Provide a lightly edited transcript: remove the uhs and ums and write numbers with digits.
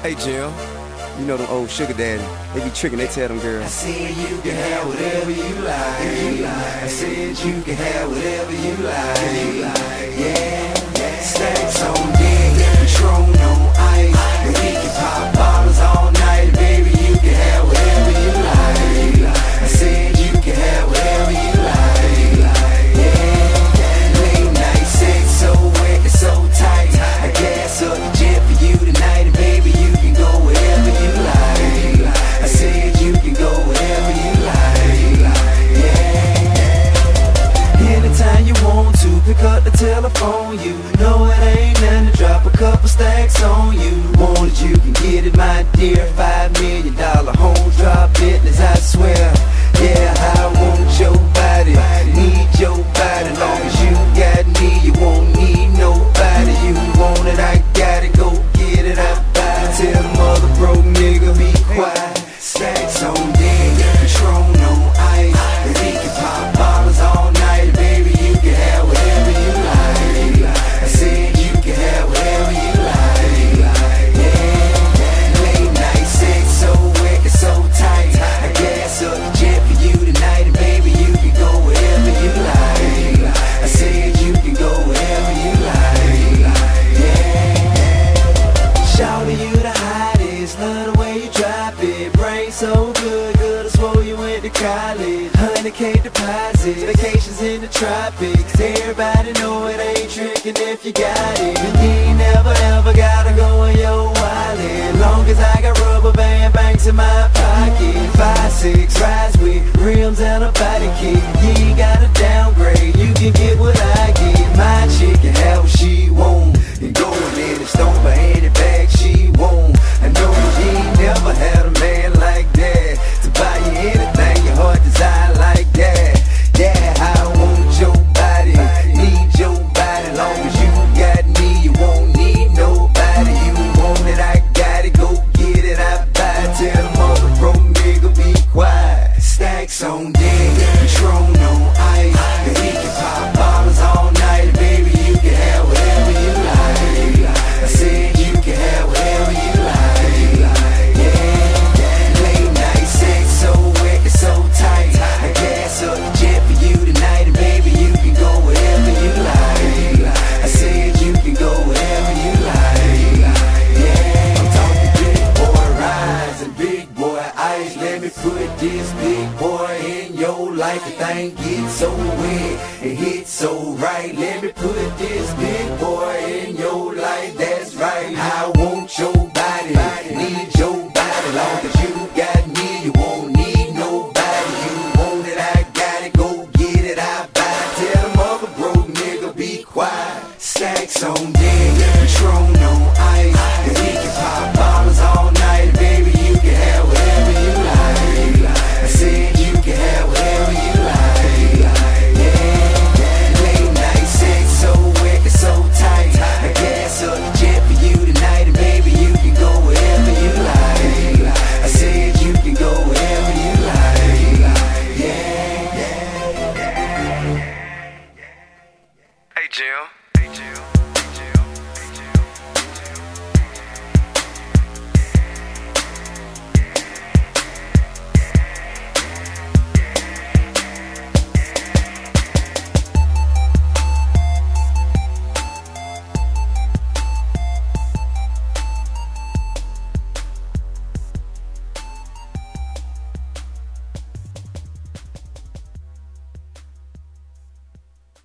Hey Jill, you know them old sugar daddy, they be tricking, they tell them girls, I said you can have whatever you like. I said you can have whatever you like. Yeah, stacks on deck, Patron on ice, and we can pop bottles all night. Baby, you can have whatever you like. I said you can have whatever you like. Yeah, late night sex so wet and so tight. I gas up the jet for you tonight, and baby, you can go wherever you like. I said you can go wherever you like. Yeah. Anytime you want to, pick up the telephone. You know it ain't nothing to drop a couple stacks on you. Want it, you can get it, my dear. $5 million home drop business, I swear. Yeah, I want your body, need your body. Long as you got me, you won't need nobody. You want it, I got it, go get it, I buy it. Tell the mother broke nigga be quiet. Stacks on deck, Patron on ice, and we can pop bottles all night. Baby, you can have whatever you like. I said you can have whatever you like. Yeah, late night sex so wet and so tight. I gas up the jet for you tonight, and baby, you can go wherever you like. I said you can go wherever you like. Yeah, shawty, you the hottest, love the way you drop it. Brain so good, good I swore you went to college. 100K deposits, vacations in the tropics. Everybody know it ain't tricking if you got it. And you ain't never ever gotta go in your wallet. Long as I got rubber band banks in my pocket. 5'6" rides with rims and a body kit. You ain't gotta downgrade, you can get what I get. My chick can have what she want, and go in and stomp her any bag she want. I know you ain't never had a man like that to buy you anything your heart desire like that. Yeah, I want your body, need your body. Long as you got me, you won't need nobody. You want it, I got it, go get it, I buy it. Tell the mother broke nigga be quiet. Stacks on deck, Patron on ice, and we can pop bottles all night. Baby, you can have whatever you like. I said you can have whatever you like. Yeah, late night sex so wet and so tight. I gas up the jet for you tonight, and baby, you can go wherever you like. I said you can go wherever you like. Yeah, I'm talking big boy rides and big boy ice. Let me put this big boy in your life. The thing gets so wet, it hits so right. Let me